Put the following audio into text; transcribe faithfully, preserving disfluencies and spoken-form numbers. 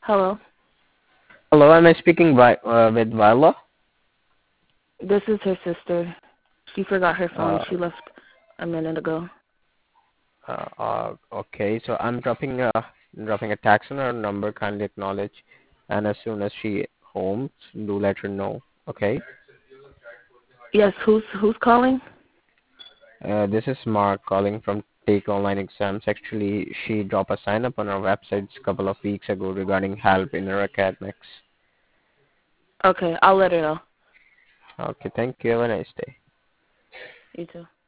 Hello. Hello, am I speaking by, uh, with Viola? This is her sister. She forgot her phone. Uh, She left a minute ago. uh, uh, okay, so I'm dropping a dropping a text on her number. Kindly acknowledge, and as soon as she home, do let her know. Okay. Yes, who's who's calling? Uh, this is Mark calling from Take Online Exams. Actually, she dropped a sign up on our website a couple of weeks ago regarding help in her academics. Okay, I'll let her know. Okay, thank you. Have a nice day. You too.